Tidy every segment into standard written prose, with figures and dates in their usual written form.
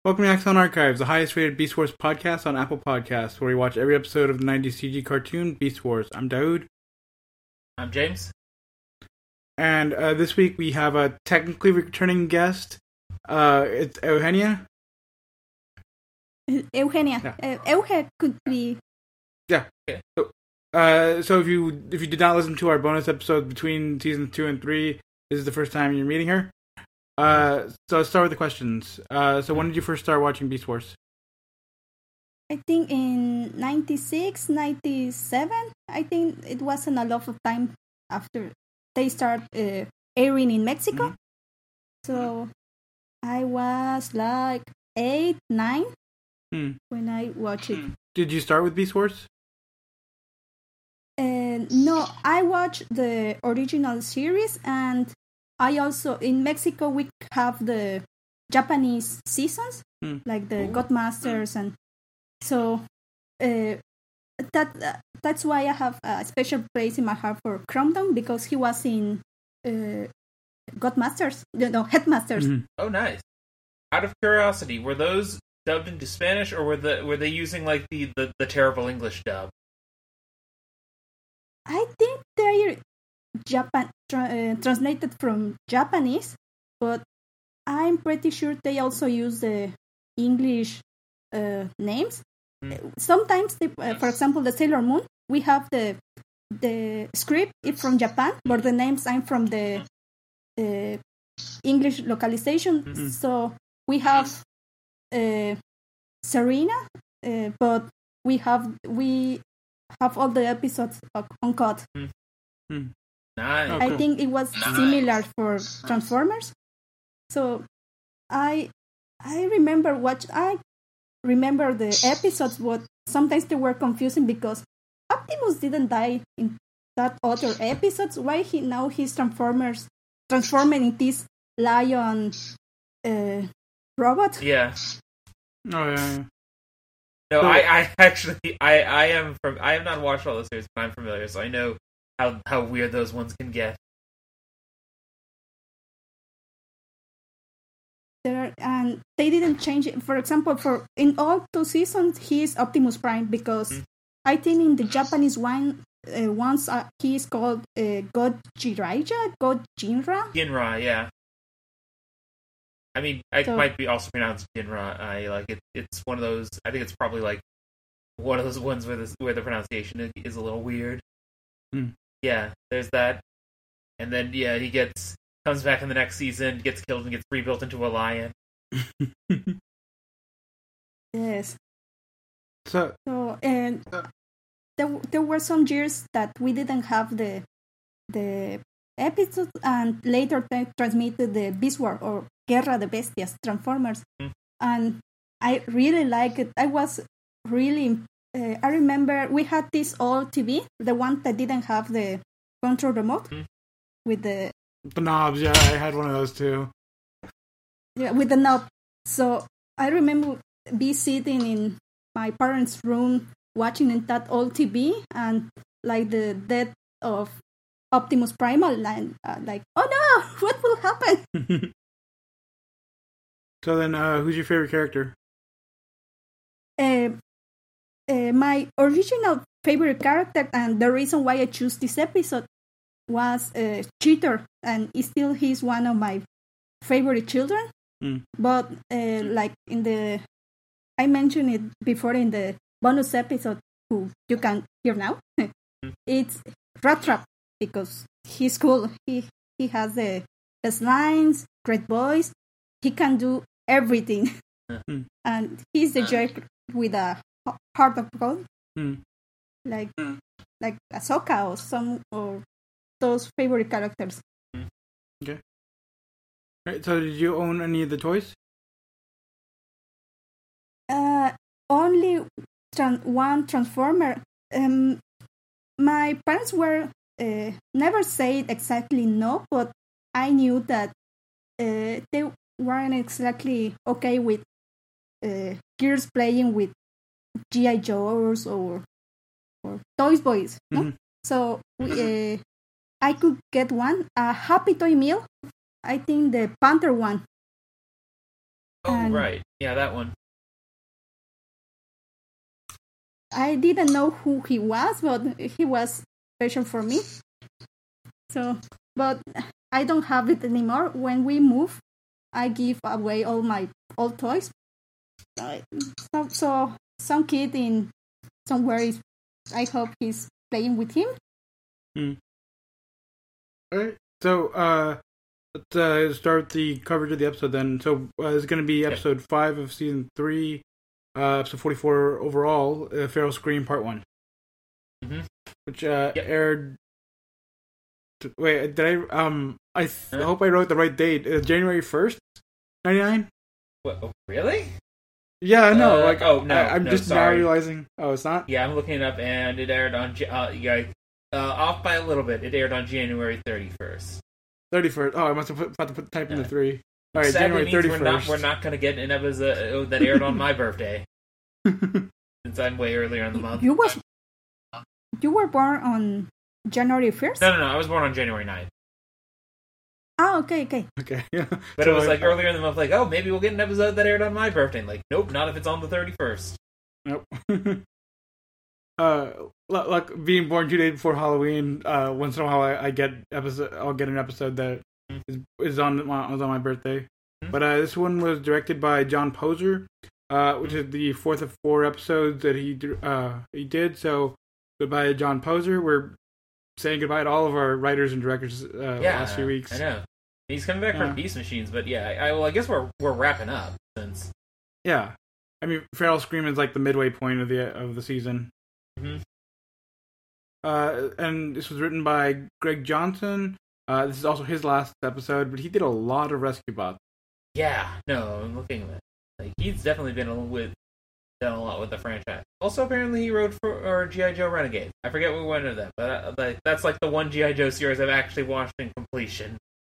Welcome to Axon Archives, the highest rated Beast Wars podcast on Apple Podcasts, where we watch every episode of the 90s CG cartoon Beast Wars. I'm Daoud. I'm James. And this week we have a technically returning guest. It's Eugenia. Eugenia. Euge could be. Yeah. Okay. So if you did not listen to our bonus episodes between seasons 2 and 3, this is the first time you're meeting her. So let's start with the questions. So when did you first start watching Beast Wars? I think in 96, 97. I think it wasn't a lot of time after they start airing in Mexico. Mm-hmm. So I was like 8, 9 when I watched it. Did you start with Beast Wars? No, I watched the original series, and I also, in Mexico, we have the Japanese seasons, like the Godmasters, and so that's why I have a special place in my heart for Cromdon, because he was in Godmasters, Headmasters. Mm-hmm. Oh, nice. Out of curiosity, were those dubbed into Spanish, or were they using like the terrible English dub? I think they're translated from Japanese, but I'm pretty sure they also use the English names. Sometimes, for example, the Sailor Moon, we have the script is from Japan, but the names are from the English localization. Mm-hmm. So we have Serena, but we have all the episodes uncut. Nice. I think it was similar for Transformers. So I remember the episodes, but sometimes they were confusing because Optimus didn't die in that other episodes. Why he's transforming in this lion robot? Yeah. Oh yeah. No, so, I actually I have not watched all the series, but I'm familiar, so I know how weird those ones can get. And they didn't change it. For example, in all 2 seasons, he is Optimus Prime, because I think in the Japanese one, once he is called Gojinra. Ginra, yeah. I mean, it might be also pronounced Ginra. I like it. It's one of those. I think it's probably like one of those ones where the pronunciation is a little weird. Yeah, there's that. And then he comes back in the next season, gets killed, and gets rebuilt into a lion. Yes. So and there were some years that we didn't have the episodes, and later they transmitted the Beast War or Guerra de Bestias, Transformers, and I really like it. I was really. I remember we had this old TV, the one that didn't have the control remote with the knobs. Yeah, I had one of those too. Yeah, with the knob. So I remember sitting in my parents' room watching in that old TV, and like the death of Optimus Primal, and like, oh no, what will happen? So then, who's your favorite character? My original favorite character, and the reason why I chose this episode, was Cheetor, and still he's one of my favorite children. But like I mentioned it before in the bonus episode, who you can hear now, it's Rat Trap, because he's cool. He has the best lines, great voice. He can do everything, and he's the joke with a heart of gold, like Ahsoka or those favorite characters. Okay. All right. So, did you own any of the toys? Only one Transformer. My parents were never said exactly no, but I knew that they weren't exactly okay with girls playing with G.I. Joes or Toys Boys. No? So I could get one, a Happy Toy Meal. I think the Panther one. Oh, right. Yeah, that one. I didn't know who he was, but he was special for me. So, but I don't have it anymore. When we move, I give away all my old toys. So some kid in somewhere is, I hope he's playing with him. All right. So, let's start the coverage of the episode then. So, it's going to be episode 5 of season 3, episode 44 overall, Feral Scream Part 1. Mm-hmm. Which aired. Wait, did I hope I wrote the right date. January 1st, 99? What? Oh, really? Yeah, no. I'm just now realizing. Oh, it's not? Yeah, I'm looking it up, and it aired on. Off by a little bit. It aired on January 31st. 31st. Oh, I must have type in the 3. All right, Sadly January 31st. We're not going to get an episode that aired on my birthday. Since I'm way earlier in the month. You were born on January 1st? No. I was born on January 9th. Oh, okay. Okay, yeah. But so it was earlier in the month, oh, maybe we'll get an episode that aired on my birthday. And nope, not if it's on the 31st. Nope. Like being born 2 days before Halloween, once in a while I'll get an episode that is on my birthday. Mm-hmm. But this one was directed by John Poser, which is the 4th of 4 episodes that he did. So goodbye to John Poser. We're saying goodbye to all of our writers and directors last few weeks. I know. He's coming back for Beast Machines, but I guess we're wrapping up since. Yeah, I mean, Feral Scream is like the midway point of the season. Mm-hmm. And this was written by Greg Johnson. This is also his last episode, but he did a lot of Rescue Bots. Yeah, no, I'm looking at it. He's definitely done a lot with the franchise. Also, apparently, he wrote for G.I. Joe Renegade. I forget what one of them, but that's the one G.I. Joe series I've actually watched in completion.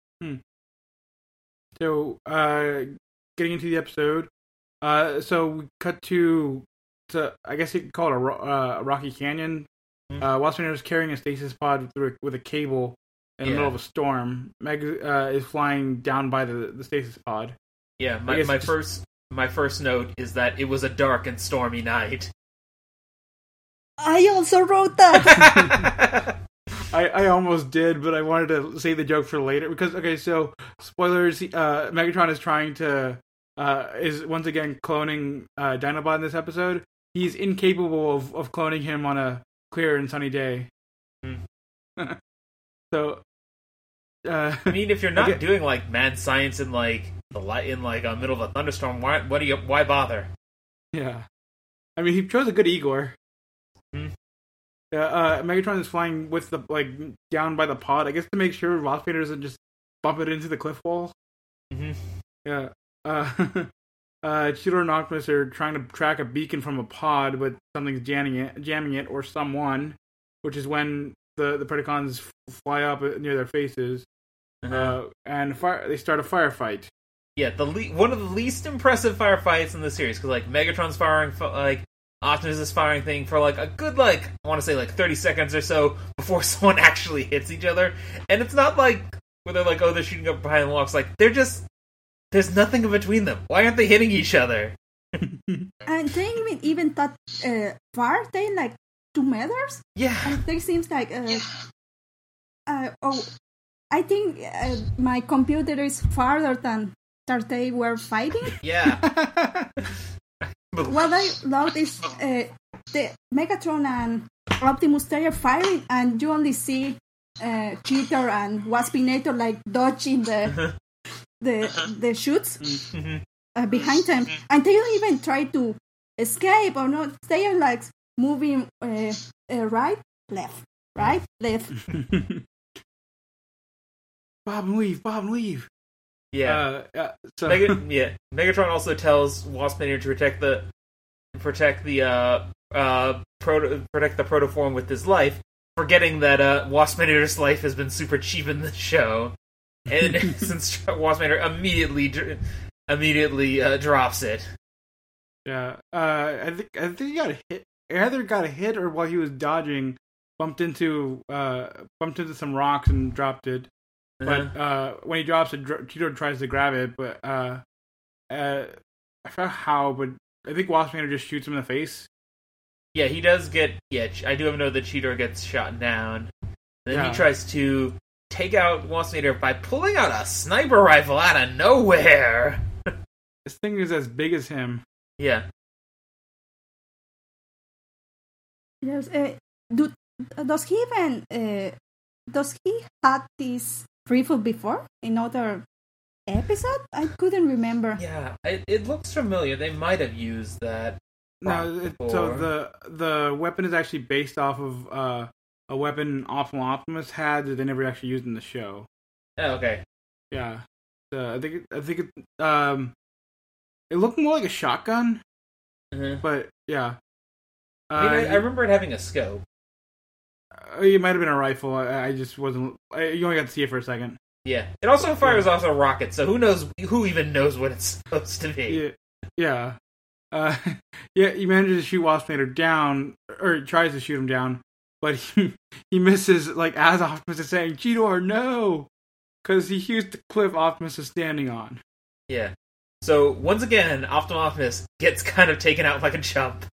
So, getting into the episode, so we cut to I guess you could call it a rocky canyon. Waspinator is carrying a stasis pod with a cable in the middle of a storm. Meg is flying down by the stasis pod. Yeah, my first note is that it was a dark and stormy night. I also wrote that. I almost did, but I wanted to say the joke for later because so spoilers. Megatron is trying to is once again cloning Dinobot in this episode. He's incapable of cloning him on a clear and sunny day. So, I mean, if you're not doing mad science in the light in the middle of a thunderstorm, why bother? Yeah, I mean, he chose a good Igor. Megatron is flying with the down by the pod, I guess, to make sure Waspinator doesn't just bump it into the cliff wall. Mm-hmm. Yeah. Cheetor and Optimus are trying to track a beacon from a pod, but something's jamming it, or someone, which is when the Predacons fly up near their faces, and they start a firefight. Yeah, one of the least impressive firefights in the series, because Megatron's firing, Optimus is firing thing for a good I want to say 30 seconds or so before someone actually hits each other, and it's not where they're they're shooting up behind the walls. There's nothing in between them. Why aren't they hitting each other? And they even thought far they 2 meters. Yeah, and there seems I think my computer is farther than that they were fighting. Yeah. What I love is the Megatron and Optimus they are firing, and you only see Cheetor and Waspinator dodging the shoots behind them, and they don't even try to escape or not. They are moving right, left. Bob and weave. Yeah. So Megatron also tells Waspinator to protect the protoform with his life, forgetting that Waspinator's life has been super cheap in the show, and since Waspinator immediately drops it. Yeah, I think he got hit. Either got hit or while he was dodging, bumped into some rocks and dropped it. But when he drops it, Cheetor tries to grab it, but forgot how, but I think Waspinator just shoots him in the face. Yeah, he does get... Yeah, I do have a note that Cheetor gets shot down. Then he tries to take out Waspinator by pulling out a sniper rifle out of nowhere. This thing is as big as him. Yeah. Yes. Does he had this rifle before in other episode? I couldn't remember. Yeah, it looks familiar. They might have used that. No, so the weapon is actually based off of a weapon Optimal Optimus had that they never actually used in the show. Oh, okay. Yeah. I think it looked more like a shotgun. Mm-hmm. But yeah. I remember it having a scope. It might have been a rifle. I just wasn't. You only got to see it for a second. Yeah. It also fires off a rocket, so who knows? Who even knows what it's supposed to be? Yeah. He manages to shoot Waspinator down, or tries to shoot him down, but he misses, like, as Optimus is saying, Cheetor, no! Because he used the cliff Optimus is standing on. Yeah. So, once again, Optimus gets kind of taken out like a chump.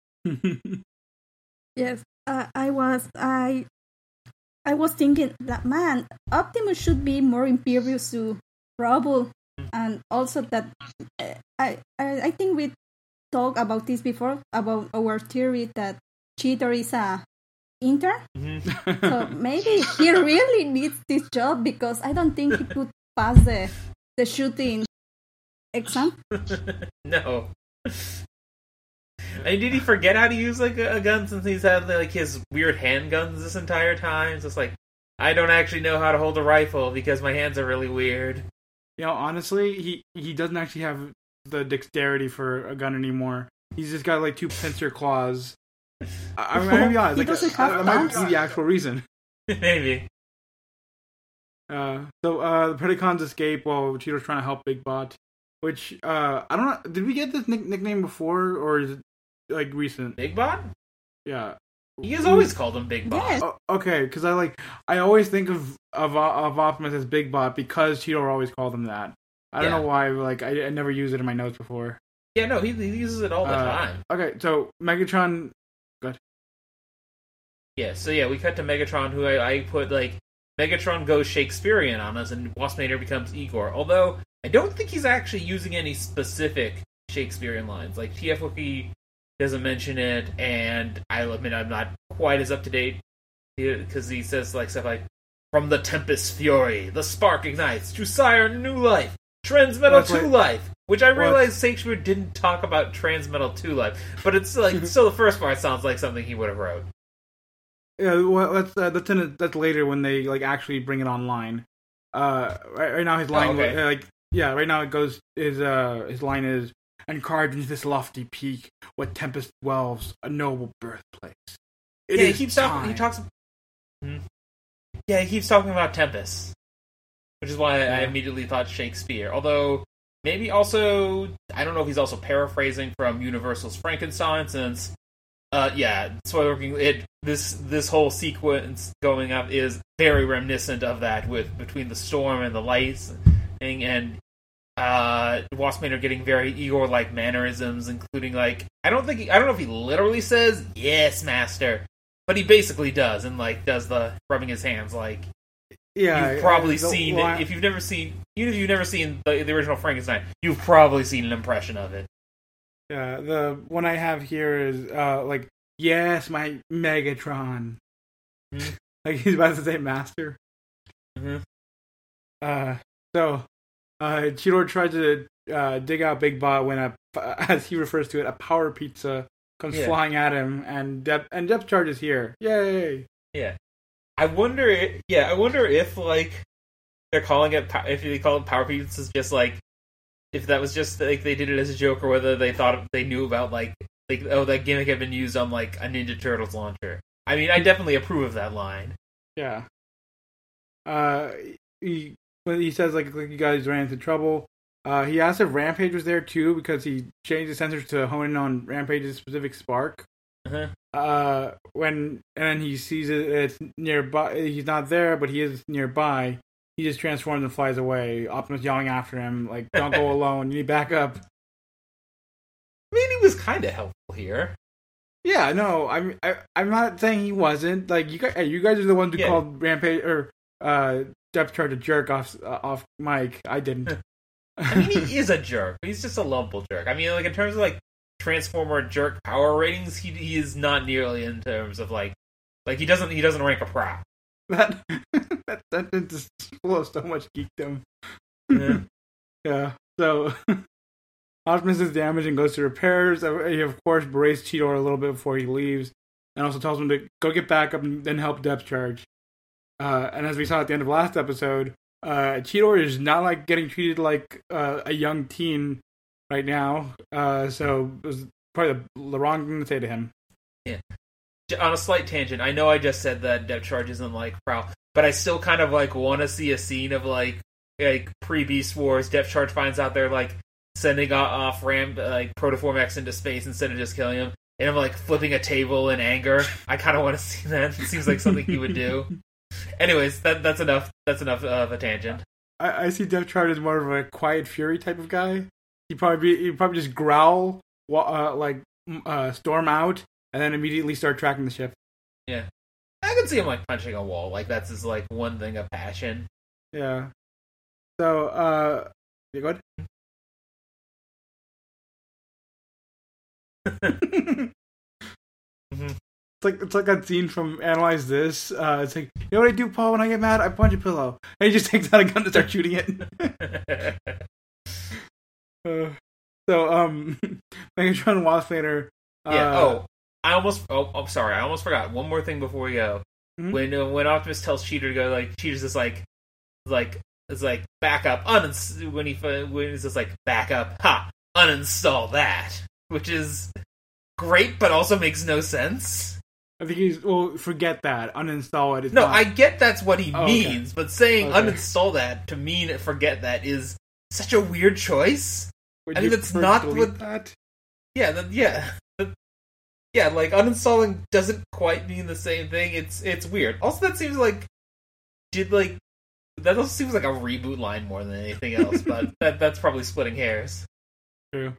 Yes, I was thinking that, man, Optimus should be more impervious to rubble, and also that I think we talked about this before, about our theory that Cheetor is a intern. Mm-hmm. So maybe he really needs this job, because I don't think he could pass the shooting exam. No. I mean, did he forget how to use like a gun since he's had like his weird handguns this entire time? It's just like, I don't actually know how to hold a rifle because my hands are really weird. You know, honestly, he doesn't actually have the dexterity for a gun anymore. He's just got like two pincer claws. I'm gonna be honest, that might be the actual reason. Maybe. So the Predacons escape while Cheetor's trying to help Big Bot. Which I don't know. Did we get this nickname before, or is it like recent? Big Bot? Yeah. He has always called him Big Bot. Yes. Okay, because I always think of Optimus as Big Bot because Cheetor always called him that. I don't know why. Like I never used it in my notes before. Yeah, no, he uses it all the time. Okay, so Megatron. Good. Yeah, so we cut to Megatron, who I put like Megatron goes Shakespearean on us, and Waspinator becomes Igor. Although I don't think he's actually using any specific Shakespearean lines. Like TF Wiki doesn't mention it, and I'll admit I'm not quite as up to date because he says like stuff like, "From the tempest fury, the spark ignites to sire new life, Transmetal 2 life." Which I realized Shakespeare didn't talk about Transmetal 2 life, but it's like still the first part sounds like something he would have wrote. Yeah, well, that's later when they like actually bring it online. Right now his line right now it goes his line is, "And carved into this lofty peak, what tempest dwells, a noble birthplace." He keeps talking. He talks. Yeah, he keeps talking about Tempest, which is why I immediately thought Shakespeare. Although maybe also I don't know if he's also paraphrasing from Universal's Frankenstein, since this whole sequence going up is very reminiscent of that, with between the storm and the lights thing, and Waspinator getting very Igor-like mannerisms, including like I don't know if he literally says "Yes, Master," but he basically does, and like does the rubbing his hands like. Yeah, you've probably seen it. If you've never seen the original Frankenstein, you've probably seen an impression of it. Yeah, the one I have here is like, "Yes, my Megatron." Mm-hmm. Like he's about to say "Master." Mm-hmm. So Cheetor tried to dig out Big Bot when as he refers to it, a power pizza comes flying at him, and depth charge is here. Yay! Yeah. I wonder if like they're calling it, if they call it Power Pizzas, just like if that was just like they did it as a joke, or whether they knew about like that gimmick had been used on like a Ninja Turtles launcher. I mean, I definitely approve of that line. Yeah. He says like you guys ran into trouble. He asked if Rampage was there too, because he changed the sensors to hone in on Rampage's specific spark. When he sees it's nearby, he's not there, but he is nearby. He just transforms and flies away. Optimus yelling after him, like, "Don't go alone, you need backup." was kind of helpful here. Yeah, no, I'm not saying he wasn't. Like you guys are the ones who called Rampage or Depth Charge a jerk off mic. I didn't. I mean, he is a jerk. But he's just a lovable jerk. I mean, like in terms of like Transformer jerk power ratings, he is not nearly in terms of like he doesn't rank a Prowl. That just full of so much geekdom. Yeah. Yeah. So Optimus is damaged and goes to repairs. He of course berates Cheetor a little bit before he leaves, and also tells him to go get back up and then help Depth Charge. And as we saw at the end of last episode, Cheetor is not like getting treated like a young teen right now. So it was probably the wrong thing to say to him. Yeah. On a slight tangent, I know I just said that Depth Charge isn't like Prowl, but I still kind of like want to see a scene of like pre-Beast Wars. Depth Charge finds out they're like sending off Protoform X into space instead of just killing him, and I'm like flipping a table in anger. I kind of want to see that. It seems like something he would do. Anyways, that's enough. That's enough of a tangent. I see Depth Charge as more of a quiet fury type of guy. He'd probably just growl, storm out, and then immediately start tracking the ship. Yeah, I can see him like punching a wall. Like that's his like one thing of passion. Yeah. So, you good? Mm-hmm. It's like that scene from Analyze This. It's like, you know what I do, Paul, when I get mad? I punch a pillow. And he just takes out a gun to start shooting it. Megatron Waspinator. Sorry, I almost forgot. One more thing before we go. Mm-hmm. When Optimus tells Cheetor to go, like, Cheetor's just like back up, when he's just like, back up, uninstall that. Which is great, but also makes no sense. I think forget that. Uninstall it. I get that's what he means, but saying uninstall that to mean forget that is such a weird choice. I think that's not what... That? Yeah, like, uninstalling doesn't quite mean the same thing. It's weird. Also, that seems like... That also seems like a reboot line more than anything else, but that's probably splitting hairs. True.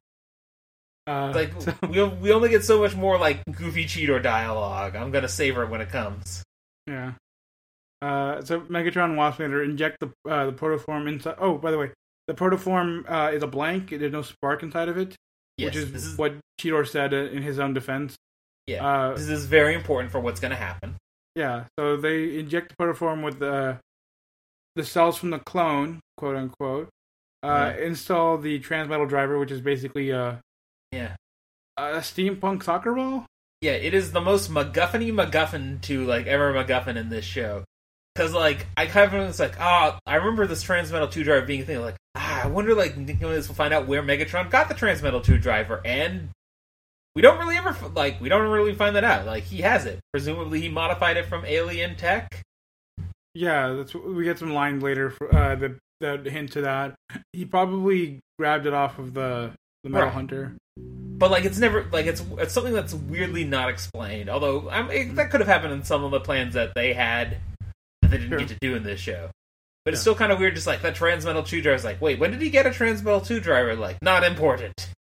We only get so much more like goofy Cheetor dialogue. I'm gonna savor it when it comes. Yeah. So Megatron and Waspinator inject the protoform inside. Oh, by the way, the protoform is a blank. There's no spark inside of it, which is what Cheetor said in his own defense. Yeah, this is very important for what's gonna happen. Yeah. So they inject the protoform with the cells from the clone, quote unquote. Install the transmetal driver, which is basically a steampunk soccer ball? Yeah, it is the most MacGuffin-y MacGuffin to, like, ever MacGuffin in this show. Because, like, I kind of was like, I remember this Transmetal 2 driver being a thing, like, I wonder, like, we'll find out where Megatron got the Transmetal 2 driver, and we don't really find that out. Like, he has it. Presumably he modified it from alien tech. Yeah, we get some line later for that hint to that. He probably grabbed it off of the Metal Hunter. But, like, it's never, like, it's something that's weirdly not explained. Although, that could have happened in some of the plans that they had that they didn't get to do in this show. But it's still kind of weird, just like, that Transmetal 2 driver is like, wait, when did he get a Transmetal 2 driver? Like, not important.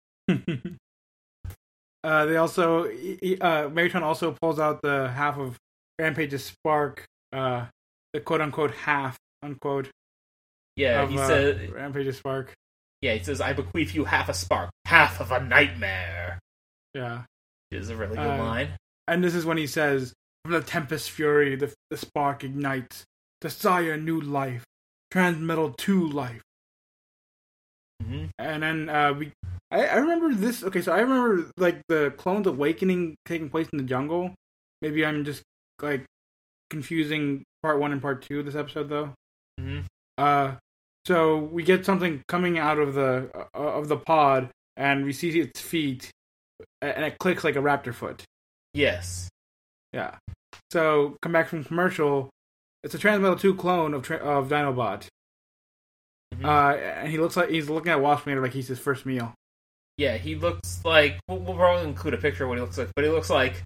Megatron also pulls out the half of Rampage's spark, the quote-unquote half, unquote. Yeah, he said... Rampage's spark. Yeah, he says, I bequeath you half a spark, half of a nightmare. Yeah. Which is a really good line. And this is when he says, from the Tempest Fury, the spark ignites, to sire new life, Transmetal 2 life. Mm-hmm. And then I remember this. Okay, so I remember, like, the clone's awakening taking place in the jungle. Maybe I'm just, like, confusing part 1 and part 2 of this episode, though. Mm-hmm. So we get something coming out of the pod, and we see its feet, and it clicks like a raptor foot. Yes. Yeah. So come back from commercial. It's a Transmetal 2 clone of Dinobot. Mm-hmm. And he looks like he's looking at Waspinator like he's his first meal. Yeah, he looks like we'll probably include a picture of what he looks like, but he looks like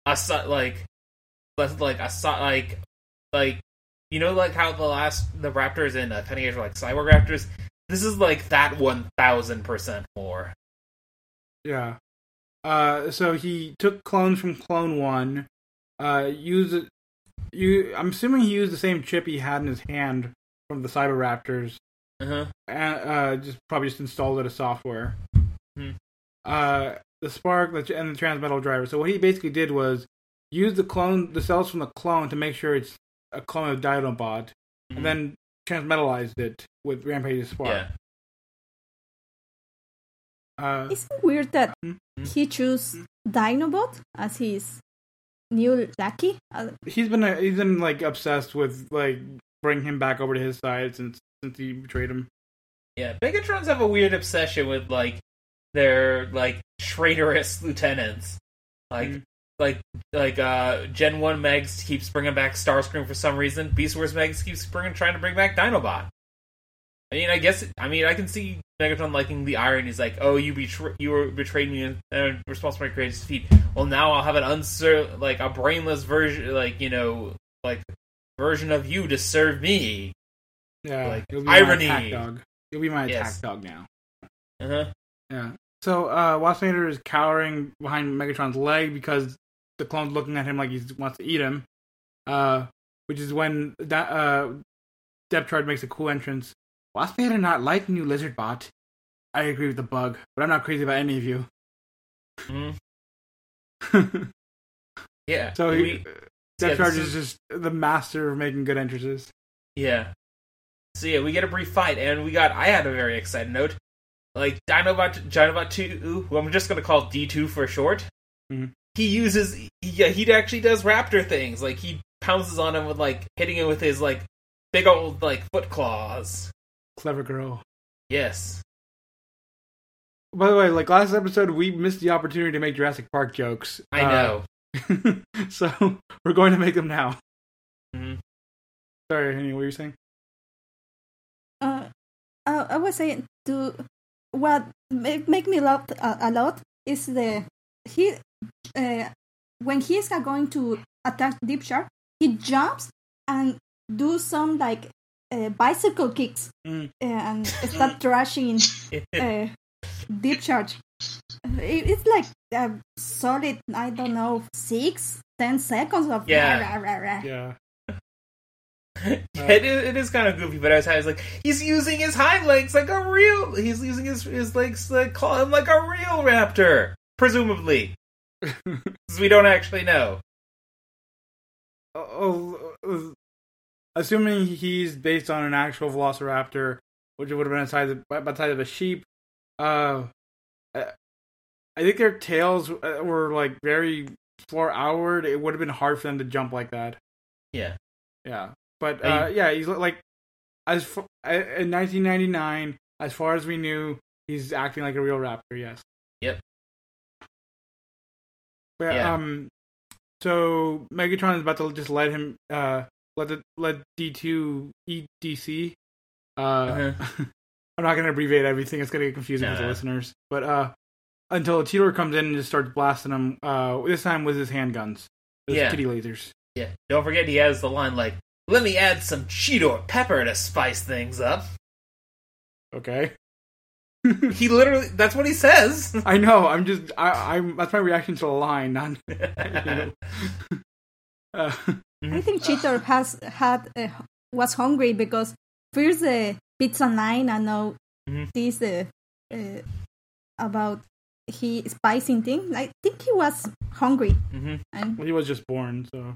you know, like how the Raptors in Cutting Edge were like cyborg Raptors? This is like that 1000% more. Yeah. So he took clones from Clone 1, used it. I'm assuming he used the same chip he had in his hand from the Cyberraptors, and just installed it as software. The Spark and the Transmetal Driver. So what he basically did was use the cells from the clone to make sure it's a clone of Dinobot, and then transmetalized it with Rampage's Spark. Yeah. Isn't it weird that he chose Dinobot as his new lackey? He's been like obsessed with like bringing him back over to his side since he betrayed him. Yeah, Megatrons have a weird obsession with like their like traitorous lieutenants. Like Gen 1 Megs keeps bringing back Starscream for some reason. Beast Wars Megs keeps trying to bring back Dinobot. I mean, I can see Megatron liking the irony. He's like, "Oh, you betrayed me and responsible for my greatest defeat. Well, now I'll have a brainless version, version of you to serve me." Yeah, like you'll be irony. My attack dog. You'll be my attack dog now. Yeah. So, Waspinator is cowering behind Megatron's leg because the clone's looking at him like he wants to eat him. Which is when Depthcharge makes a cool entrance. Waspinator not like new lizard bot. I agree with the bug, but I'm not crazy about any of you. Yeah. So Depthcharge is just the master of making good entrances. Yeah. So yeah, we get a brief fight, and I had a very exciting note. Like, Dinobot 2, who I'm just going to call D2 for short, he actually does raptor things. Like, he pounces on him with, like, hitting him with his, like, big old, like, foot claws. Clever girl. Yes. By the way, like, last episode, we missed the opportunity to make Jurassic Park jokes. I know. So, we're going to make them now. Mm-hmm. Sorry, Henny, what were you saying? I was saying what make me laugh a lot is when he's going to attack Deep Shark, he jumps and do some like bicycle kicks and start thrashing Deep Shark. It's like a solid, I don't know, 6-10 seconds of Yeah. It is kind of goofy, but I was like, he's using his hind legs like a real. He's using his legs to call him like a real raptor, presumably, because we don't actually know. Assuming he's based on an actual Velociraptor, which would have been by the size of a sheep. I think their tails were like very floor outward. It would have been hard for them to jump like that. Yeah. But he's like in 1999, as far as we knew, he's acting like a real raptor. Yes. Yep. But, so Megatron is about to just let him let D2 eat DC. I'm not going to abbreviate everything; it's going to get confusing for the listeners. But until Cheetor comes in and just starts blasting him. This time with his handguns, kitty lasers. Yeah. Don't forget, he has the line like, "Let me add some Cheetor pepper to spice things up." Okay. He literally, that's what he says. I know, I'm that's my reaction to the line, not... I think Cheetor was hungry because first the Pizza 9, I know this about he spicing thing. I think he was hungry. And he was just born, so...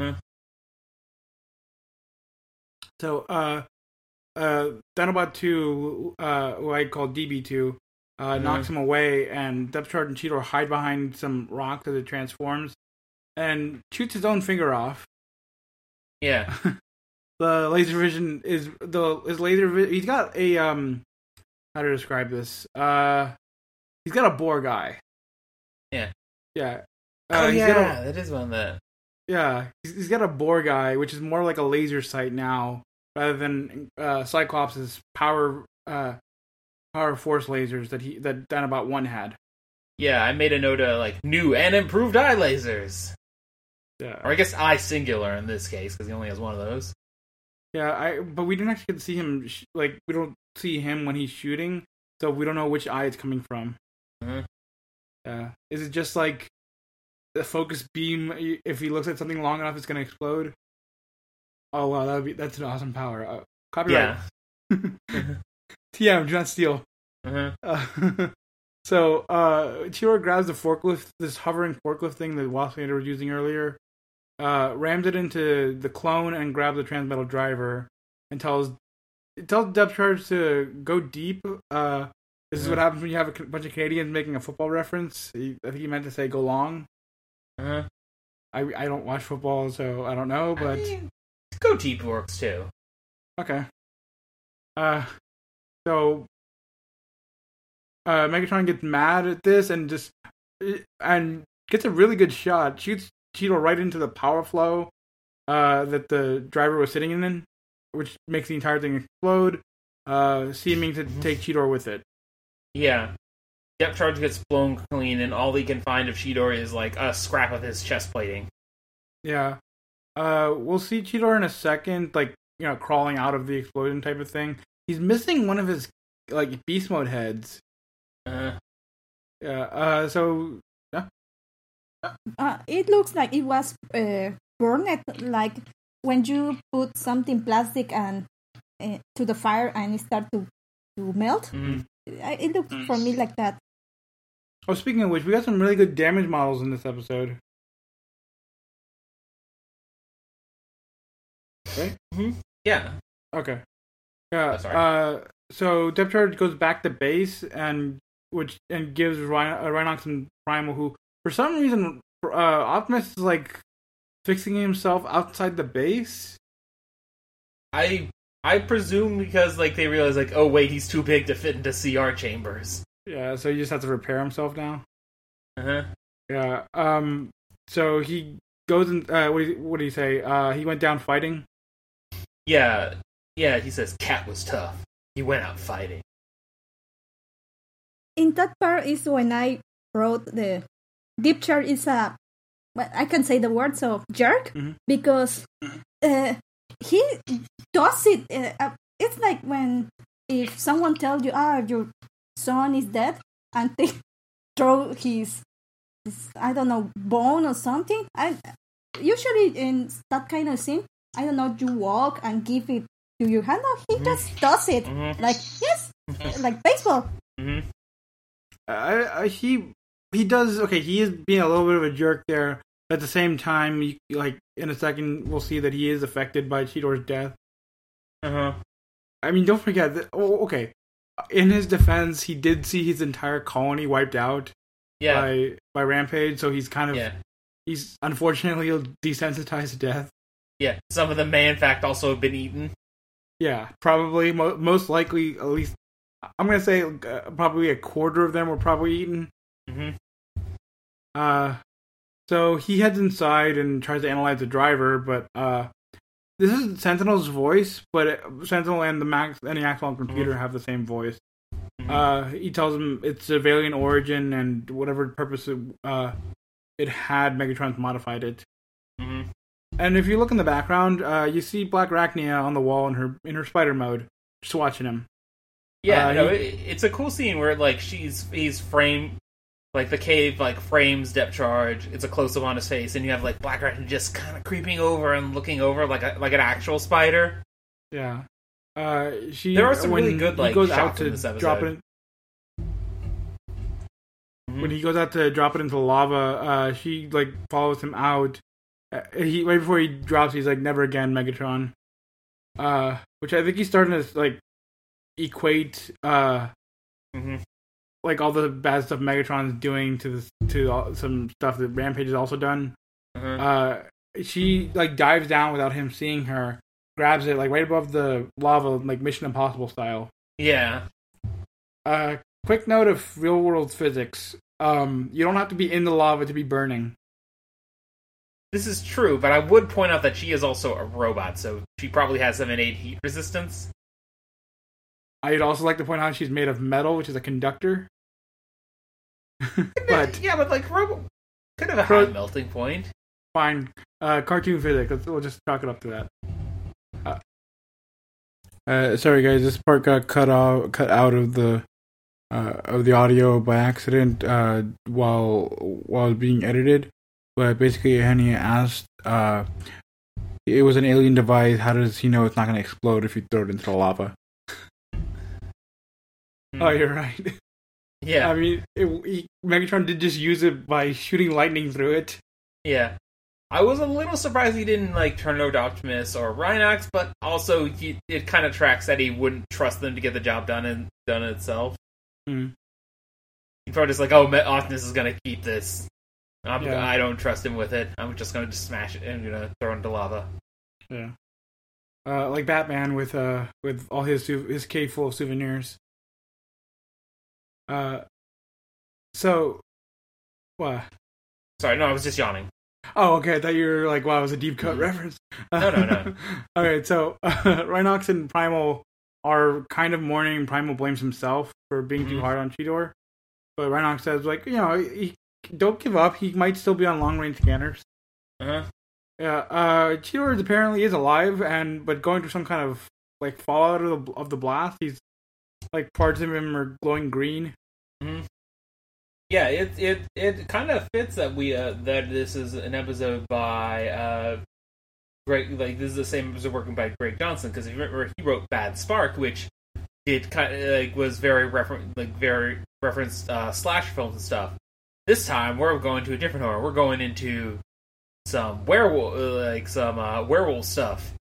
So, Dinobot 2, who I call DB2, knocks him away, and Depthcharge and Cheetor hide behind some rock as it transforms, and shoots his own finger off. Yeah. The laser vision is he's got a how to describe this? He's got a Borg eye. Yeah. Yeah. That is one that. Yeah, he's got a Borg eye, which is more like a laser sight now, rather than Cyclops' power force lasers that Dinobot 1 had. Yeah, I made a note of like new and improved eye lasers. Yeah, or I guess eye singular in this case because he only has one of those. Yeah, but we didn't actually get to see him. We don't see him when he's shooting, so we don't know which eye it's coming from. Yeah, Is it just like the focus beam? If he looks at something long enough, it's gonna explode. Oh wow, that's an awesome power. Copyright. Yeah. TM, do not steal. So Chidori grabs the forklift, this hovering forklift thing that Waspinator was using earlier, rams it into the clone and grabs the Transmetal driver, and tells Depth Charge to go deep. This is what happens when you have a bunch of Canadians making a football reference. I think he meant to say go long. I don't watch football, so I don't know, but go deep works too. Okay. So Megatron gets mad at this and gets a really good shot. Shoots Cheetor right into the power flow that the driver was sitting in, which makes the entire thing explode, seeming to take Cheetor with it. Yeah. Depth Charge gets blown clean, and all he can find of Cheetor is like a scrap of his chest plating. Yeah. We'll see Cheetor in a second, like, crawling out of the explosion type of thing. He's missing one of his, like, beast mode heads. So, yeah. It looks like it was burned, like when you put something plastic and to the fire and it starts to melt. Mm-hmm. It looks for me like that. Oh, speaking of which, we got some really good damage models in this episode. Okay? Mm-hmm. Yeah. Okay. Yeah. Sorry. So Depth Charge goes back to base and gives Rhinox and Primal, who for some reason Optimus is like fixing himself outside the base. I presume because like they realize like, oh wait, he's too big to fit into CR chambers. Yeah, so he just has to repair himself now. Yeah. So he goes and what do you say? He went down fighting. Yeah. He says Cat was tough. He went out fighting. In that part is when I wrote the Deep Charge is I can say the word, so jerk, because he does it. It's like if someone tells you, your son is dead, and they throw his I don't know, bone or something. Usually in that kind of scene, I don't know, you walk and give it to your hand. No, he just does it. Like, yes, like baseball. He does, okay, he is being a little bit of a jerk there. At the same time, like, in a second, we'll see that he is affected by Cheetor's death. I mean, don't forget that, okay, in his defense, he did see his entire colony wiped out by Rampage, so he's kind of, he's unfortunately desensitized to death. Yeah, some of them may in fact also have been eaten. Yeah, probably, most likely, at least, I'm going to say probably a quarter of them were probably eaten. So he heads inside and tries to analyze the driver, but this is Sentinel's voice, but Sentinel and the Axelon computer have the same voice. He tells him it's civilian origin and whatever purpose it had, Megatron's modified it. And if you look in the background, you see Black Arachnia on the wall in her spider mode, just watching him. Yeah, it's a cool scene where like he's framed, like the cave like frames Depth Charge. It's a close up on his face, and you have like Black Arachnia just kind of creeping over and looking over like an actual spider. Yeah, there are some really good like shots in this episode. Drop it when he goes out to drop it into the lava, she like follows him out. Right before he drops, he's like, "Never again, Megatron," which I think he's starting to like equate like all the bad stuff Megatron's doing to some stuff that Rampage has also done. She like dives down without him seeing her, grabs it like right above the lava, like Mission Impossible style. Yeah. Quick note of real world physics: you don't have to be in the lava to be burning. This is true, but I would point out that she is also a robot, so she probably has some innate heat resistance. I'd also like to point out she's made of metal, which is a conductor. but like robot could have a high melting point. Fine, cartoon physics. We'll just chalk it up to that. Sorry guys, this part got cut out of the of the audio by accident while it was being edited. But basically, Henny asked, it was an alien device. How does he know it's not going to explode if you throw it into the lava? Oh, you're right. Yeah. I mean, Megatron did just use it by shooting lightning through it. Yeah. I was a little surprised he didn't, turn it over to Optimus or Rhinox, but also it kind of tracks that he wouldn't trust them to get the job done itself. Mm. He's probably just Optimus is going to keep this. I don't trust him with it. I'm just going to smash it and throw it into lava. Yeah. Like Batman with all his cave full of souvenirs. So, what? Sorry, no, I was just yawning. Oh, okay. I thought you were like, wow, it was a deep cut reference. No. Alright, so Rhinox and Primal are kind of mourning. Primal blames himself for being too hard on Cheetor. But Rhinox says, don't give up. He might still be on long-range scanners. Uh-huh. Yeah, Cheetor apparently is alive, but going through some kind of, fallout of the blast. He's, parts of him are glowing green. Mm-hmm. Yeah, it kind of fits that that this is an episode by Greg. This is the same episode working by Greg Johnson, because if you remember, he wrote Bad Spark, which did kind of was very referenced slasher films and stuff. This time we're going to a different horror. We're going into some werewolf stuff.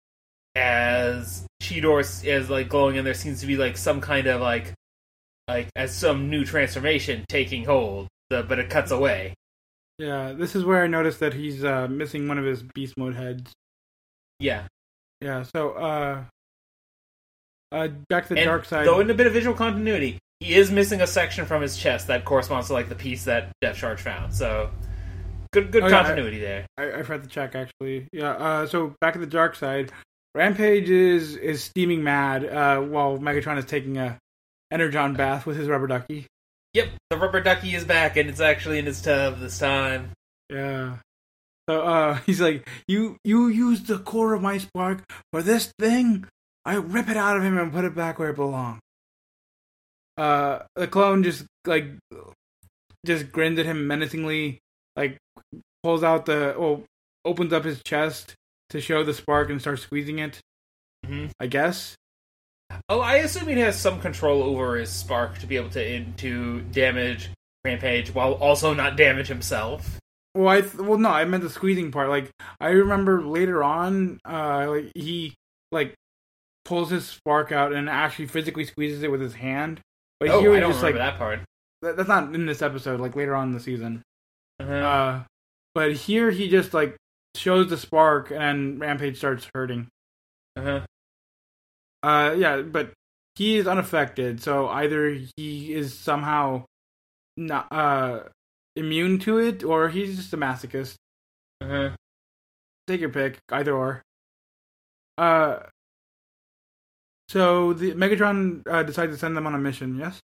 As Cheetor is glowing, and there seems to be some kind of as some new transformation taking hold, but it cuts away. Yeah, this is where I noticed that he's missing one of his beast mode heads. Yeah. Yeah, so back to the dark side. Though in a bit of visual continuity, he is missing a section from his chest that corresponds to the piece that Death Charge found. So good continuity there. I forgot to check actually. Yeah, so back at the dark side, Rampage is steaming mad while Megatron is taking a Energon bath with his rubber ducky. Yep, the rubber ducky is back, and it's actually in his tub this time. Yeah. So he's like, you used the core of my spark for this thing? I rip it out of him and put it back where it belongs. The clone just grins at him menacingly, pulls out opens up his chest to show the spark and starts squeezing it. Mm-hmm. I guess. Oh, I assume he has some control over his spark to be able to damage Rampage while also not damage himself. Well, no, I meant the squeezing part. I remember later on, he pulls his spark out and actually physically squeezes it with his hand. But I don't remember that part. That's not in this episode. Later on in the season. Uh-huh. But here he just shows the spark and Rampage starts hurting. Uh-huh. Yeah, but he is unaffected, so either he is somehow not immune to it, or he's just a masochist. Uh-huh. Take your pick, either or. So the Megatron decides to send them on a mission, yes?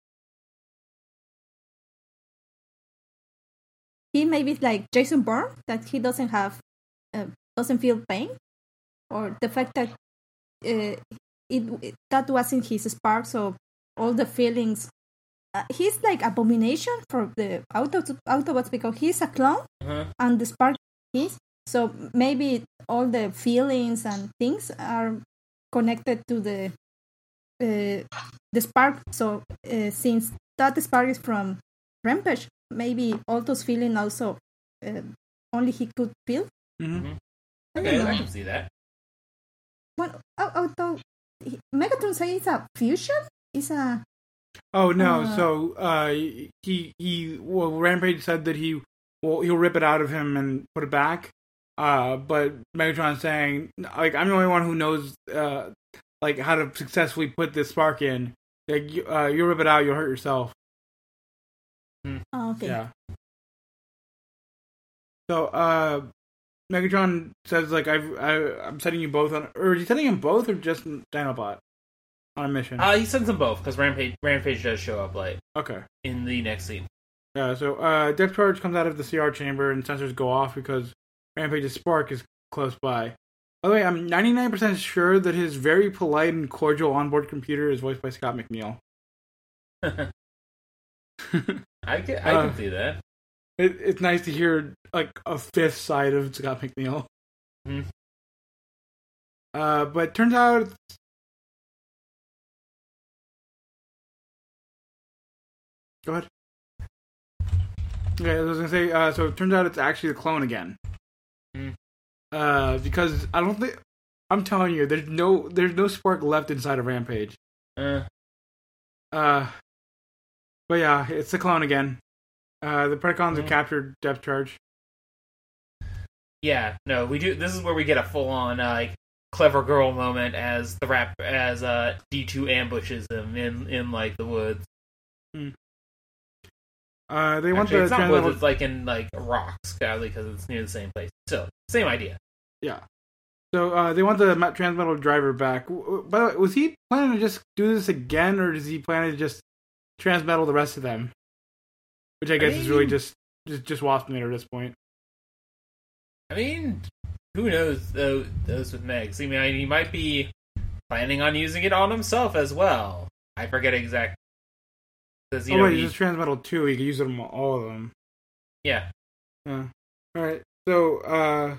He maybe like Jason Bourne, that he doesn't feel pain, or the fact that that wasn't his spark, so all the feelings. He's like Abomination for the Autobots because he's a clone, and the spark is. So maybe all the feelings and things are connected to the spark. So since that spark is from Rampage, maybe all those feelings also only he could feel. Mm-hmm. Okay, I can see that. Well, although Megatron says it's a fusion, it's a. Oh no! So Rampage said that he'll rip it out of him and put it back. But Megatron's saying I'm the only one who knows how to successfully put this spark in. You rip it out, you'll hurt yourself. Oh, okay. Yeah. So Megatron says I'm setting you both on, or is he setting them both or just Dinobot on a mission? He sends them both because Rampage does show up okay in the next scene. Yeah. So Depth Charge comes out of the CR chamber and sensors go off because Rampage's spark is close by. By the way, I'm 99% sure that his very polite and cordial onboard computer is voiced by Scott McNeil. I can see that. It's nice to hear like a fifth side of Scott McNeil. Mm-hmm. But it turns out go ahead. Okay, I was gonna say. So it turns out it's actually the clone again. Mm. Because I don't think I'm telling you, there's no spark left inside of Rampage. But yeah, it's the clone again. The Predacons have captured Depth Charge. Yeah, no, we do. This is where we get a full-on like clever girl moment as D2 ambushes them in like the woods. Hmm. They want the it's not woods, it's like in like rocks, sadly, because it's near the same place. Still, same idea. Yeah. So they want the transmetal driver back. By the way, was he planning to just do this again, or does he plan to just transmetal the rest of them? Which I guess is really just Waspinator at this point. I mean, who knows those with Megs? I mean, he might be planning on using it on himself as well. I forget exactly. He's just transmetal too. He can use it on all of them. Yeah. All right. So,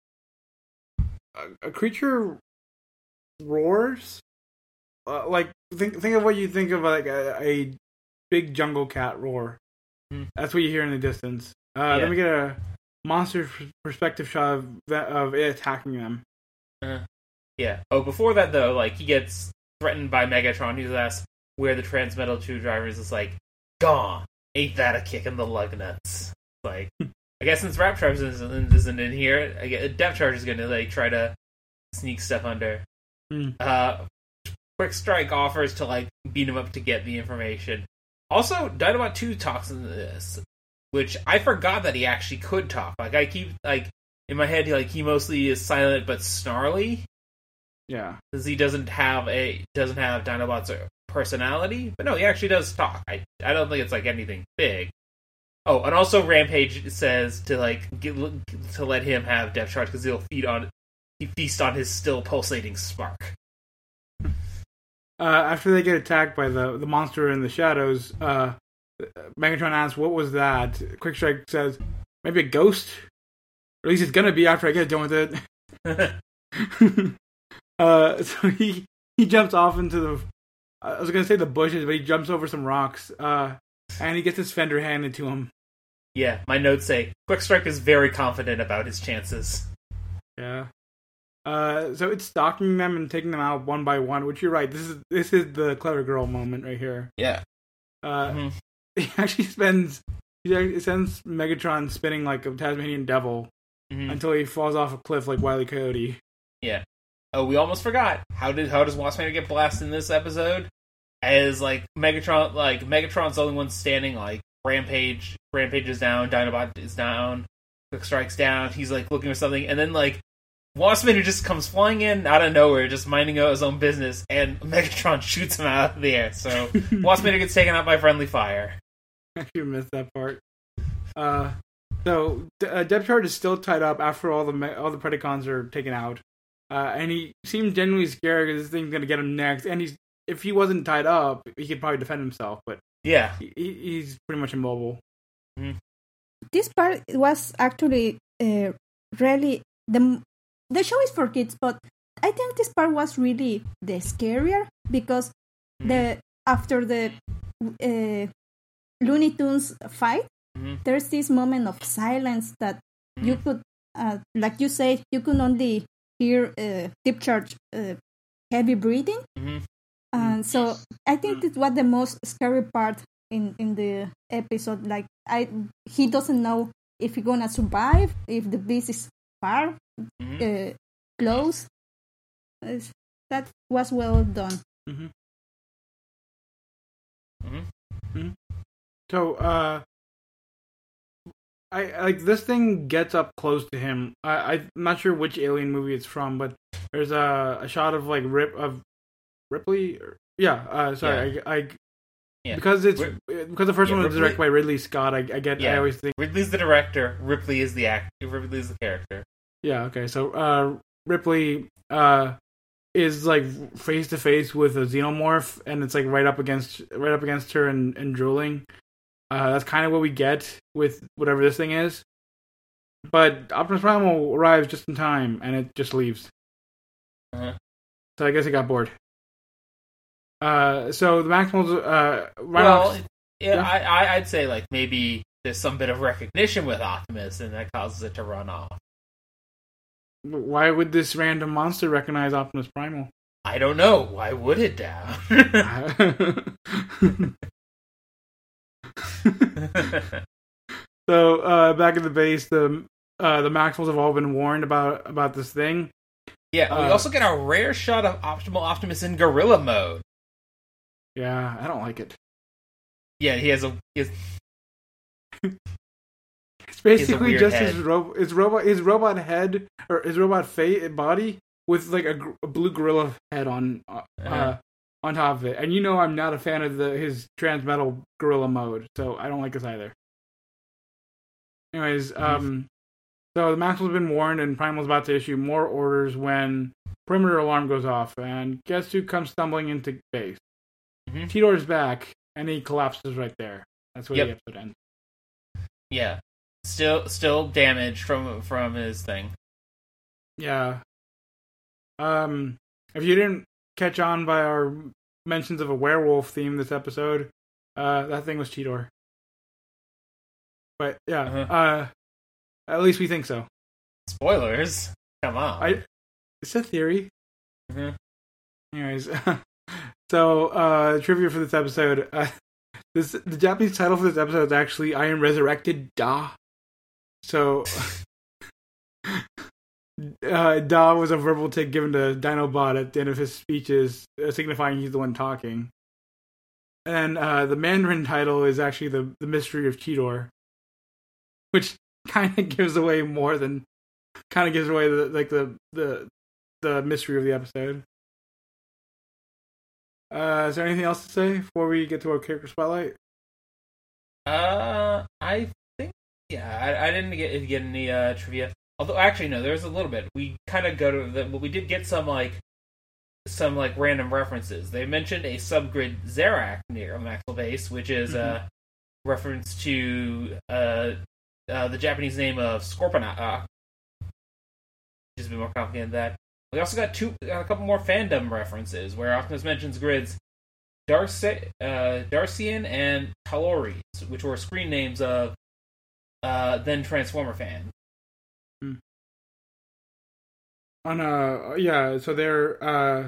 a creature roars. Like think of what you think of like a big jungle cat roar. Mm. That's what you hear in the distance. Then we get a monster perspective shot of it attacking them. Yeah. Oh, before that though, like he gets threatened by Megatron, who's asked where the Transmetal 2 drivers is like, gone. Ain't that a kick in the lug nuts? Like, I guess since Rap Tribes isn't in here, I guess Depth Charge is gonna like try to sneak stuff under. Quick Strike offers to like beat him up to get the information. Also, Dinobot 2 talks in this, which I forgot that he actually could talk. Like I keep like in my head, like he mostly is silent but snarly. Yeah, because he doesn't have Dinobot's personality. But no, he actually does talk. I don't think it's like anything big. Oh, and also Rampage says to like to let him have Depth Charge because he feast on his still pulsating spark. After they get attacked by the monster in the shadows, Megatron asks, "What was that?" Quick Strike says, "Maybe a ghost. Or at least it's gonna be after I get done with it." So he jumps off into the. I was gonna say the bushes, but he jumps over some rocks. And he gets his fender handed to him. Yeah, my notes say Quick Strike is very confident about his chances. Yeah. So it's stalking them and taking them out one by one. Which you're right. This is the clever girl moment right here. Yeah. He actually sends Megatron spinning like a Tasmanian devil until he falls off a cliff like Wile E. Coyote. Yeah. Oh, we almost forgot. How does Waspinator get blasted in this episode? As like Megatron's the only one standing. Like Rampage is down, Dinobot is down, Quick Strike's down. He's like looking for something, and then like Waspinator just comes flying in out of nowhere, just minding his own business, and Megatron shoots him out of the air. So Waspinator gets taken out by friendly fire. You missed that part. So Depth Charge is still tied up after all the Predacons are taken out, and he seems genuinely scared because this thing's gonna get him next. And if he wasn't tied up, he could probably defend himself. But yeah, he's pretty much immobile. Mm-hmm. This part was actually really the show is for kids, but I think this part was really the scarier because after the Looney Tunes fight, there's this moment of silence that you could, like you said, you could only hear Depth Charge heavy breathing, and so I think this was the most scary part in the episode. Like he doesn't know if he's gonna survive, if the beast is far, close. That was well done. So, I like this thing gets up close to him. I'm not sure which Alien movie it's from, but there's a shot of like Ripley. Because the first one was directed by Ridley Scott. I always think Ridley's the director. Ripley is the actor. Ripley's the character. Yeah. Okay. So Ripley is like face to face with a xenomorph, and it's like right up against her and drooling. That's kind of what we get with whatever this thing is. But Optimus Primal arrives just in time, and it just leaves. Uh-huh. So I guess it got bored. So the Maximals... I'd say like maybe there's some bit of recognition with Optimus, and that causes it to run off. Why would this random monster recognize Optimus Primal? I don't know. Why would it, Dow? So back at the base, the Maximals have all been warned about this thing. Yeah, we also get a rare shot of Optimus in gorilla mode. Yeah, I don't like it. Yeah, he has it's basically just head. his robot head or his robot body with like a blue gorilla head on top of it. And I'm not a fan of his Transmetal gorilla mode, so I don't like this either. Anyways, so the Maximals have been warned, and Primal's about to issue more orders when perimeter alarm goes off, and guess who comes stumbling into base? Mm-hmm. Cheetor's back, and he collapses right there. That's where the episode ends. Yeah, still damaged from his thing. Yeah. If you didn't catch on by our mentions of a werewolf theme this episode, that thing was Cheetor. But yeah, at least we think so. Spoilers, come on. It's a theory. Mm-hmm. Anyways, so trivia for this episode. The Japanese title for this episode is actually "I Am Resurrected, Da." So, Da was a verbal tick given to Dinobot at the end of his speeches, signifying he's the one talking. And the Mandarin title is actually the Mystery of Cheetor, which kind of gives away the mystery of the episode. Is there anything else to say before we get to our character spotlight? I think I didn't get any trivia. Although actually no, there's a little bit. We kind of go to we did get some random references. They mentioned a subgrid Zerak near Maxwell Base, which is a reference to the Japanese name of Scorponok, which is a bit more complicated than that. We also got a couple more fandom references, where Optimus mentions grids Darcian and Talori, which were screen names of then Transformer fans. So they're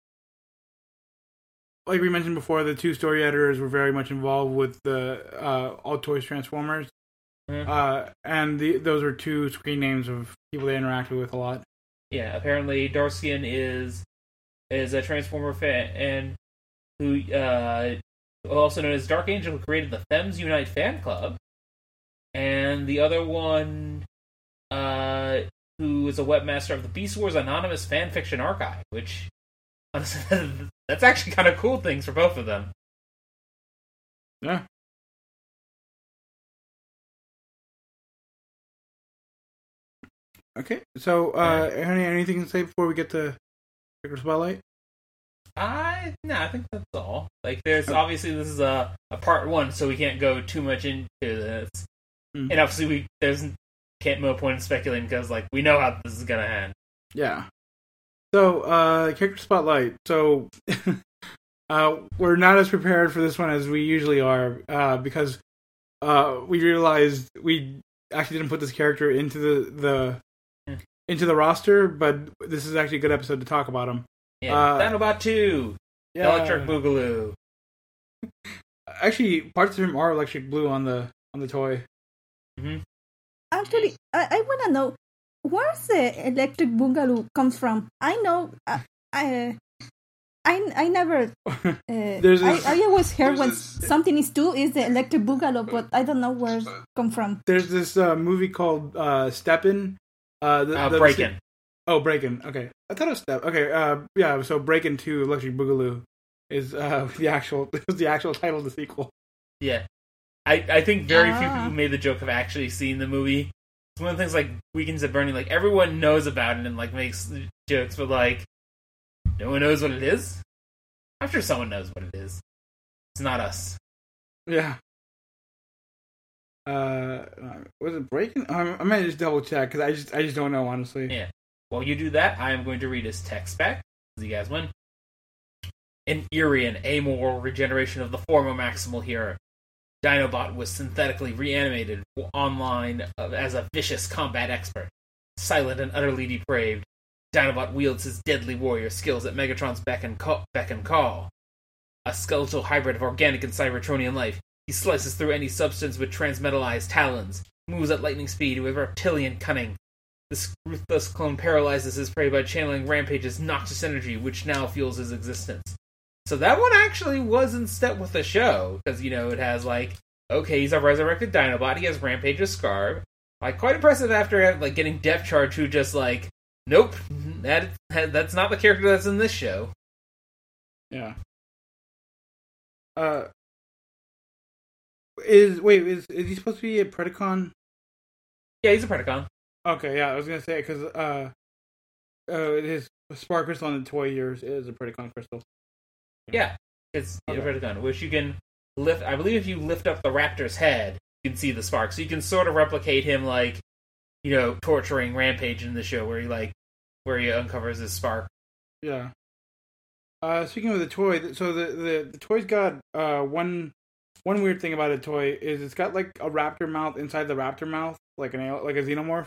like we mentioned before, the two story editors were very much involved with the All Toys Transformers. And those are two screen names of people they interacted with a lot. Yeah, apparently Darcian is a Transformer fan, and who also known as Dark Angel, who created the Femmes Unite fan club, and the other one who is a webmaster of the Beast Wars Anonymous fanfiction archive, which honestly, that's actually kind of cool things for both of them. Yeah. Okay, so anything to say before we get to Character Spotlight? I think that's all. Like, there's obviously this is a part one, so we can't go too much into this, and obviously can't no point in speculating because we know how this is gonna end. Yeah. So Character Spotlight. So we're not as prepared for this one as we usually are because we realized we actually didn't put this character into the roster, but this is actually a good episode to talk about him. Yeah, Dinobot 2, Electric Boogaloo. Actually, parts of him are electric blue on the toy. Mm-hmm. Actually, I want to know where's the Electric Boogaloo comes from. I know, I never. I always heard when something is two is the Electric Boogaloo, but I don't know where it comes from. There's this movie called Steppin'. Breakin'. Breakin'. Okay, I thought it was Step. Okay, so Breakin' 2 Electric Boogaloo is the actual title of the sequel. Yeah, I think very few people made the joke of actually seeing the movie. It's one of the things Weekends at Bernie, everyone knows about it and makes jokes, but no one knows what it is. I'm sure someone knows what it is. It's not us. Yeah. Was it breaking? I might just double check because I just don't know, honestly. Yeah. While you do that, I am going to read his text back. As you guys win. An eerie and amoral regeneration of the former Maximal hero. Dinobot was synthetically reanimated online as a vicious combat expert. Silent and utterly depraved, Dinobot wields his deadly warrior skills at Megatron's beck and call. A skeletal hybrid of organic and Cybertronian life, he slices through any substance with transmetallized talons, moves at lightning speed with reptilian cunning. This ruthless clone paralyzes his prey by channeling Rampage's noxious energy, which now fuels his existence. So that one actually was in step with the show, because, it has, okay, he's a resurrected Dinobot, he has Rampage's scar. Quite impressive after, getting Depth Charge, who just, nope, that's not the character that's in this show. Yeah. Is he supposed to be a Predacon? Yeah, he's a Predacon. Okay, yeah, I was gonna say, because, his Spark Crystal on the toy years is a Predacon crystal. Yeah, it's a Predacon, which you can lift. I believe if you lift up the Raptor's head, you can see the spark. So you can sort of replicate him, torturing Rampage in the show, where he uncovers his spark. Yeah. Speaking of the toy, so the toy's got one weird thing about a toy is it's got a raptor mouth inside the raptor mouth, like a xenomorph.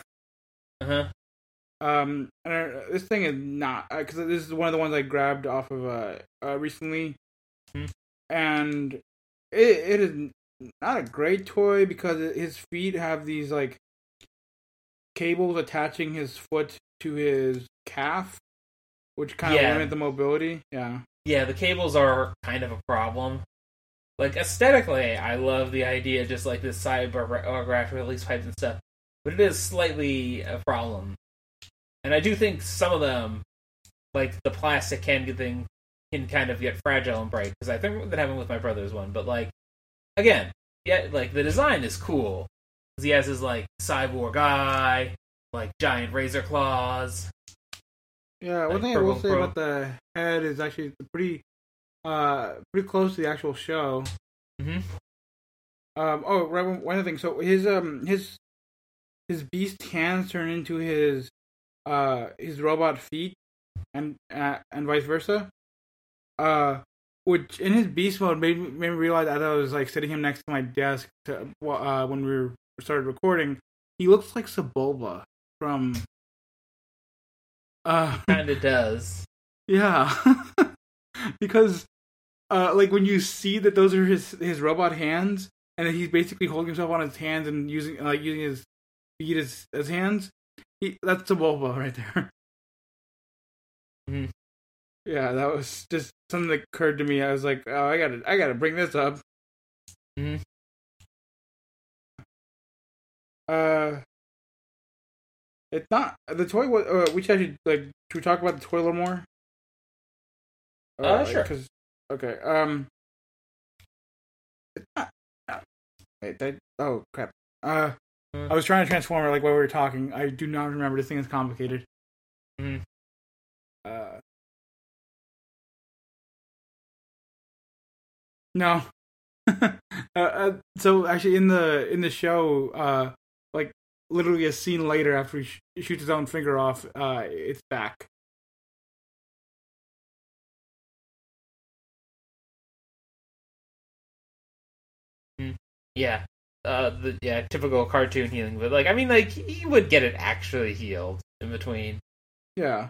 And this thing is not, because this is one of the ones I grabbed off of recently, and it is not a great toy because his feet have these cables attaching his foot to his calf, which kind of limit the mobility. Yeah, the cables are kind of a problem. Aesthetically, I love the idea, just this cyber release pipes and stuff, but it is slightly a problem. And I do think some of them, the plastic can kind of get fragile and break, because I think that happened with my brother's one. But, again, yeah, the design is cool. Because he has his, cyborg eye, giant razor claws. Yeah, one thing I will say about the head is actually pretty close to the actual show. Mm-hmm. One other thing. So his beast hands turn into his robot feet, and vice versa. Which in his beast mode made me realize, as I was sitting him next to my desk when we started recording, he looks like Sebulba from. Kind of does. Yeah, because when you see that those are his robot hands, and that he's basically holding himself on his hands and using his feet as hands. That's Sebulba right there. Mm-hmm. Yeah, that was just something that occurred to me. I was like, oh, I gotta bring this up. Mm-hmm. It's not the toy. We should should we talk about the toy a little more? Sure. Okay. It's not. Wait. Oh crap. I was trying to transform her while we were talking. I do not remember. This thing is complicated. Mm-hmm. No. So actually, in the show, literally a scene later after he shoots his own finger off, it's back. Yeah. Typical cartoon healing, but he would get it actually healed in between. Yeah.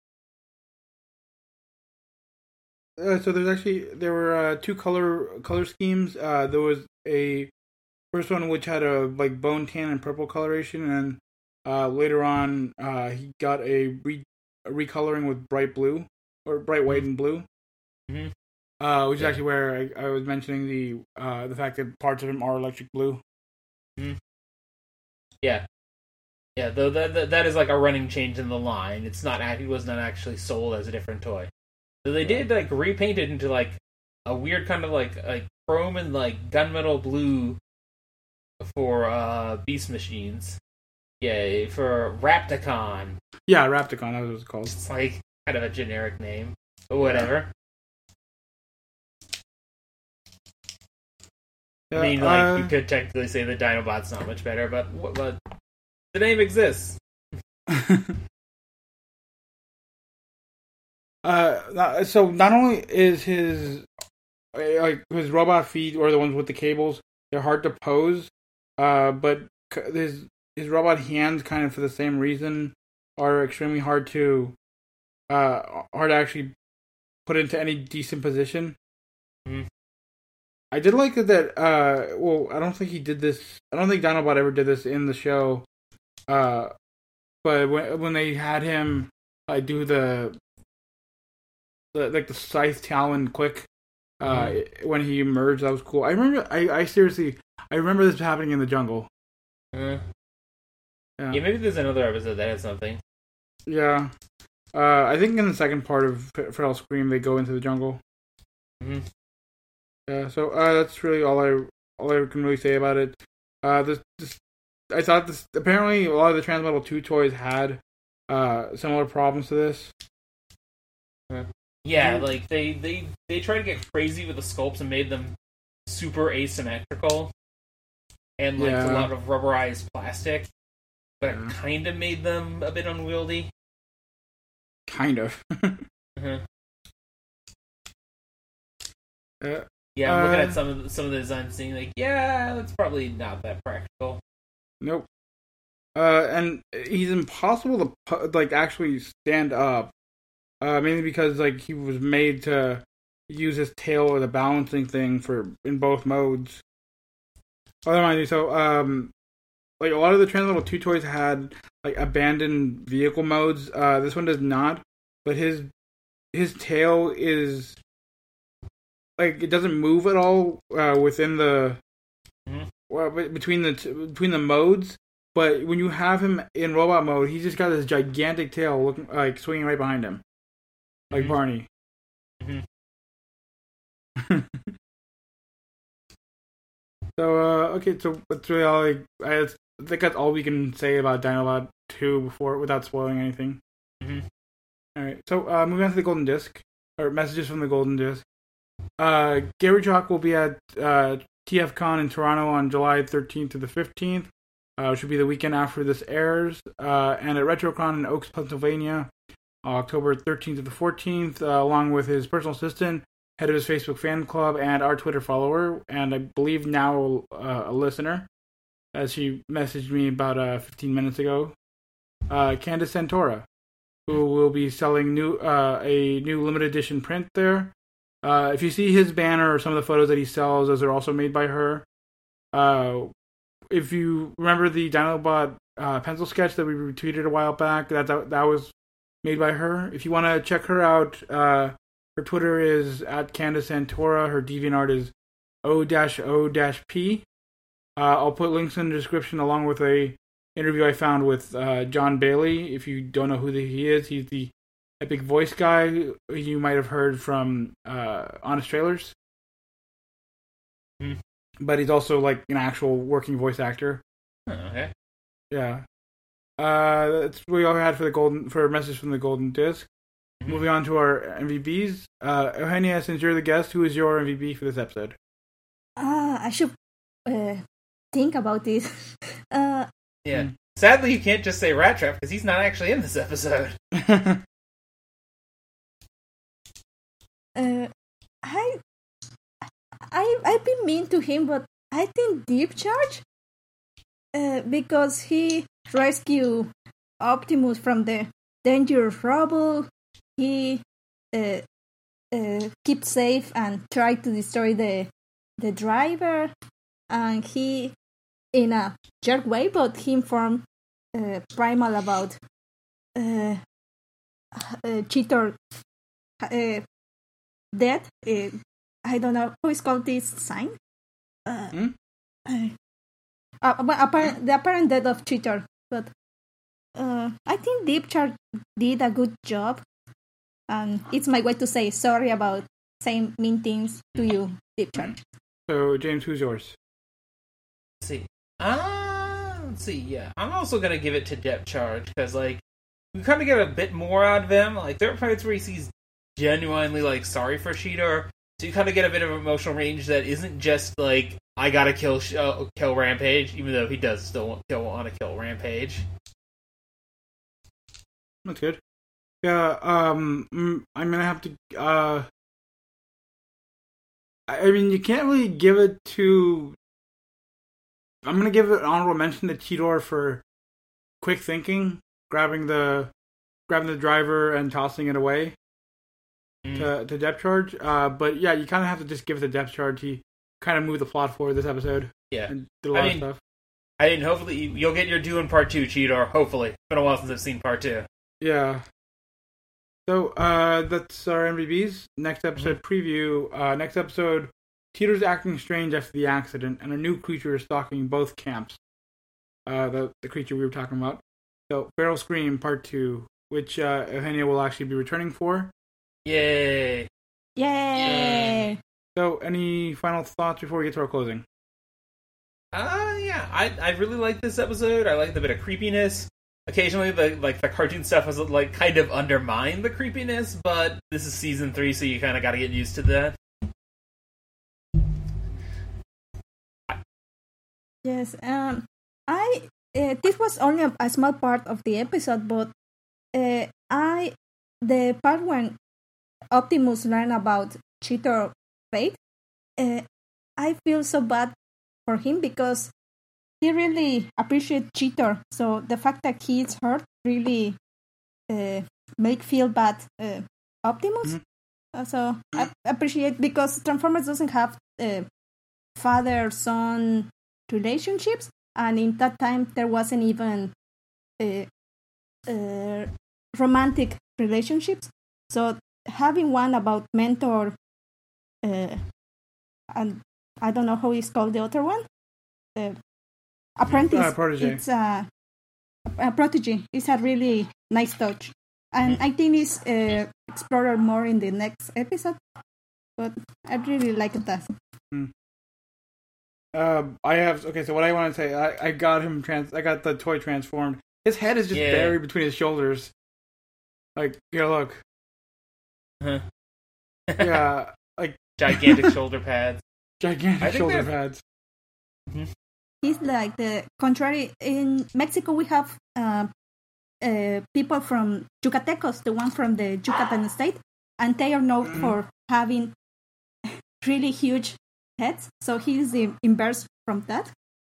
So there were two color schemes. There was a first one which had a bone tan and purple coloration, and later on he got a recoloring with bright blue or bright white and blue. Mm-hmm. Which is actually where I was mentioning the fact that parts of him are electric blue. Mm-hmm. Yeah. Yeah, though that is a running change in the line. It's not he was not actually sold as a different toy. So they did repaint it into a weird kind of chrome and gunmetal blue for Beast Machines. Yeah, for Rapticon. Yeah, Rapticon, that was what it's called. It's kind of a generic name, but whatever. I mean, like, you could technically say the Dinobot's not much better, but the name exists. So not only is his robot feet, or the ones with the cables, they're hard to pose, but his robot hands, kind of for the same reason, are extremely hard to actually put into any decent position. Mm-hmm. I did like that. I don't think he did this. I don't think Dinobot ever did this in the show. But when they had him do the scythe talon quick, when he emerged, that was cool. I remember. I seriously, I remember this happening in the jungle. Yeah, maybe there's another episode that has something. Yeah, I think in the second part of Fred'll Scream, they go into the jungle. Mm-hmm. Yeah, so that's really all I can really say about it. I thought this, apparently a lot of the Transmetal 2 toys had similar problems to this. Yeah, like they tried to get crazy with the sculpts and made them super asymmetrical, and like a lot of rubberized plastic, but it kind of made them a bit unwieldy. Kind of. Yeah, I'm looking at some of the designs, saying like, yeah, that's probably not that practical. Nope. And he's impossible to like actually stand up, mainly because like he was made to use his tail or the balancing thing in both modes. So like a lot of the Transmetal 2 toys had like abandoned vehicle modes. This one does not, but his tail is like, it doesn't move at all within the between the modes. But when you have him in robot mode, he's just got this gigantic tail looking like swinging right behind him, like Barney. So okay, so that's really all. I think that's all we can say about Dinobot 2 without spoiling anything. All right, so moving on to the Golden Disc, or messages from the Golden Disc. Gary Chalk will be at TFCon in Toronto on July 13th to the 15th, which will be the weekend after this airs, and at RetroCon in Oaks, Pennsylvania, October 13th to the 14th, along with his personal assistant, head of his Facebook fan club, and our Twitter follower, and I believe now a listener, as she messaged me about 15 minutes ago, Candace Santora, who will be selling a new limited edition print there. If you see his banner or some of the photos that he sells, those are also made by her. If you remember the Dinobot pencil sketch that we retweeted a while back, that was made by her. If you want to check her out, her Twitter is at Candace Santora. Her DeviantArt is O-O-P. I'll put links in the description along with a interview I found with John Bailey. If you don't know who he is, he's the epic voice guy you might have heard from Honest Trailers. But he's also like an actual working voice actor. Okay. Yeah. That's what we all had for a message from the Golden Disc. Moving on to our MVBs. Eugenia, since you're the guest, who is your MVP for this episode? I should think about this. Yeah. Sadly, you can't just say Rat Trap because he's not actually in this episode. I've been mean to him, but I think Deep Charge, because he rescued Optimus from the dangerous rubble. He kept safe and tried to destroy the driver, and he, in a jerk way, but he informed Primal about Cheetor death. I don't know who is called this sign. The apparent death of Cheetor, but I think Deep Charge did a good job, and it's my way to say sorry about saying mean things to you, Deep Charge. So, James, who's yours? Let's see. Yeah, I'm also gonna give it to Depth Charge because, like, we kind of get a bit more out of him. Like, there are points where he's genuinely like sorry for Cheetor, So you kind of get a bit of emotional range that isn't just like, I gotta kill Rampage, even though he does still want to kill Rampage. That's good. Yeah, I'm gonna have to. I mean, you can't really give it to. I'm gonna give it an honorable mention to Cheetor for quick thinking, grabbing the driver and tossing it away to depth charge. But yeah, you kind of have to just give it the depth charge. He kind of moved the plot forward this episode. Yeah, and did a lot of stuff. I mean, hopefully you'll get your due in part 2, Cheetor. Hopefully, it's been a while since I've seen part 2. Yeah. So that's our MVBs. Next episode preview. Next episode, Cheetor's acting strange after the accident, and a new creature is stalking both camps. The creature we were talking about. So Feral Scream Part 2, which Eugenia will actually be returning for. Yay! Yay! So, any final thoughts before we get to our closing? Yeah, I really like this episode. I like the bit of creepiness. Occasionally, the cartoon stuff was like kind of undermine the creepiness, but this is season 3, so you kind of got to get used to that. Yes. This was only a small part of the episode, but the part when Optimus learned about Cheetor's fate, I feel so bad for him because he really appreciates Cheetor. So the fact that he is hurt really make feel bad Optimus. So I appreciate, because Transformers doesn't have father-son relationships, and in that time there wasn't even romantic relationships. So having one about mentor, and I don't know how it's called, the other one, apprentice. Protege. It's a protege. It's a really nice touch, and I think it's explored more in the next episode. But I really like that. So what I want to say, I got him I got the toy transformed. His head is just buried between his shoulders. Like, yeah, look. Yeah, like gigantic shoulder pads. Gigantic shoulder pads. He's like the contrary. In Mexico, we have people from Yucatecos, the one from the Yucatan state, and they are known for having really huge heads. So he's the inverse from that.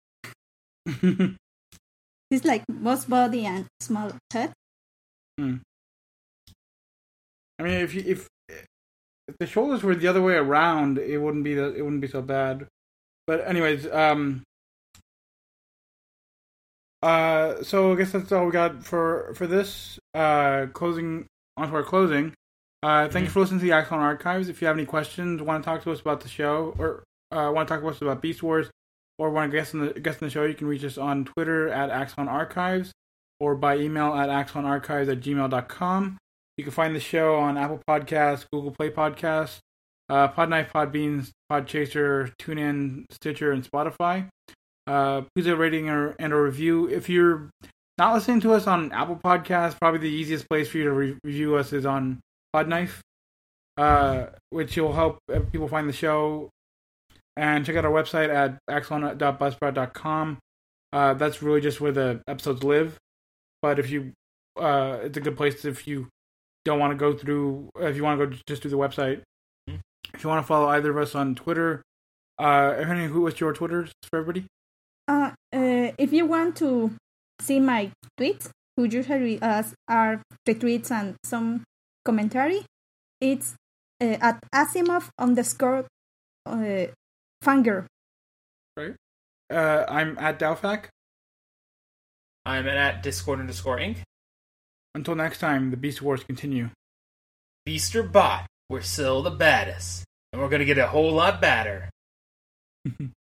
He's like most body and small head. I mean, if the shoulders were the other way around, it wouldn't be so bad. But anyways, so I guess that's all we got for this. Closing onto our closing. Thank you for listening to the Axon Archives. If you have any questions, want to talk to us about the show, or want to talk to us about Beast Wars, or want to guest in the show, you can reach us on Twitter at Axon Archives, or by email at axonarchives@gmail.com. You can find the show on Apple Podcasts, Google Play Podcasts, Podknife, Podbean, Podchaser, TuneIn, Stitcher, and Spotify. Please leave a rating and a review. If you're not listening to us on Apple Podcasts, probably the easiest place for you to review us is on Podknife, which will help people find the show. And check out our website at axon.buzzsprout.com. That's really just where the episodes live. But if you, it's a good place if you don't want to go through, if you want to go just through the website. If you want to follow either of us on Twitter, what's your Twitter for everybody? If you want to see my tweets, who usually are retweets and some commentary, it's at Asimov_Fanger. Right. I'm at Dowfac. I'm at Discord_Inc. Until next time, the Beast Wars continue. Beast or bot, we're still the baddest. And we're going to get a whole lot badder.